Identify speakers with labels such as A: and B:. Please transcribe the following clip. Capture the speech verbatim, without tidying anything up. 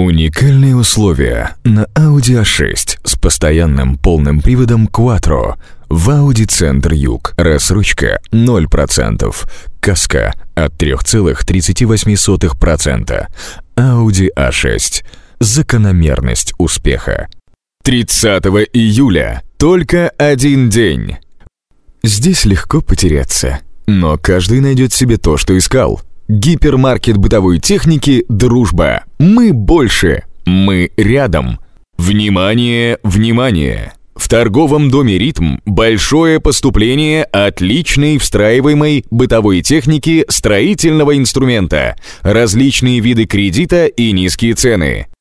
A: Уникальные условия на Audi а шесть с постоянным полным приводом Quattro в Audi Центр Юг. Рассрочка ноль процентов. Каска от три целых тридцать восемь сотых процента. Audi а шесть. Закономерность успеха. тридцатого июля. Только один день. Здесь легко потеряться, но каждый найдет себе то, что искал. Гипермаркет бытовой техники «Дружба». Мы больше. Мы рядом. Внимание, внимание! В торговом доме «Ритм» большое поступление отличной встраиваемой бытовой техники строительного инструмента, различные виды кредита и низкие цены.